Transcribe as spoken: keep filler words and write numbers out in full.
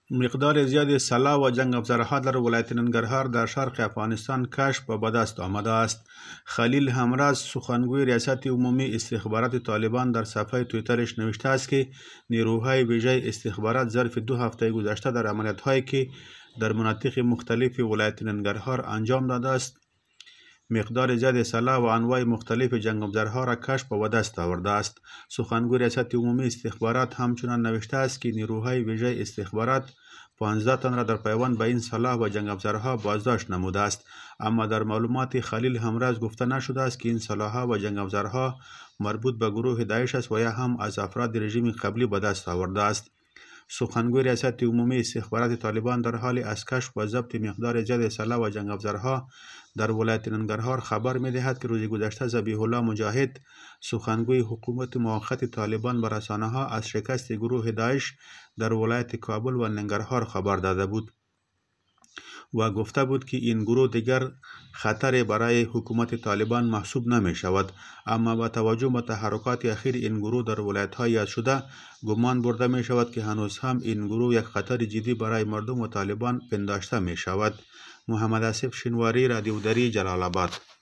مقدار زیادی سلاح و جنگ افزارها در ولایت ننگرهار در شرق افغانستان کشف و به دست آمده است. خلیل همراز سخنگوی ریاست عمومی استخبارات طالبان در صفحه توییترش نوشته است که نیروهای ویژه استخبارات ظرف دو هفته گذشته در عملیات‌هایی که در مناطق مختلف ولایت ننگرهار انجام داده است مقدار زیاد سلاح و انواع مختلف جنگ افزارها را کشف و دست آورده است. سخنگوی ریاست عمومی استخبارات همچنان نوشته است که نیروهای ویژه استخبارات پانزده تن را در پیوند به این سلاح و جنگ افزارها بازداشت نموده است، اما در معلومات خلیل همراز گفته نشده است که این سلاح‌ها و جنگ افزارها مربوط به گروه داعش است و یا هم از افراد رژیم قبلی به دست آورده است. سخنگوی ریاست عمومی استخبارات طالبان در حال از کشف و ضبط مقدار زیاد سلاح و جنگ افزارها در ولایت ننگرهار خبر می‌دهد که روز گذشته ذبیح الله مجاهد سخنگوی حکومت موقت طالبان به رسانه‌ها از شکست گروه داعش در ولایت کابل و ننگرهار خبر داده بود و گفته بود که این گروه دیگر خطر برای حکومت طالبان محسوب نمی شود، اما با توجه به تحرکات اخیر این گروه در ولایت‌های یاد شده گمان برده می شود که هنوز هم این گروه یک خطر جدی برای مردم و طالبان پنداشته می شود. محمد آصف شینواری، رادیو دری، جلال آباد.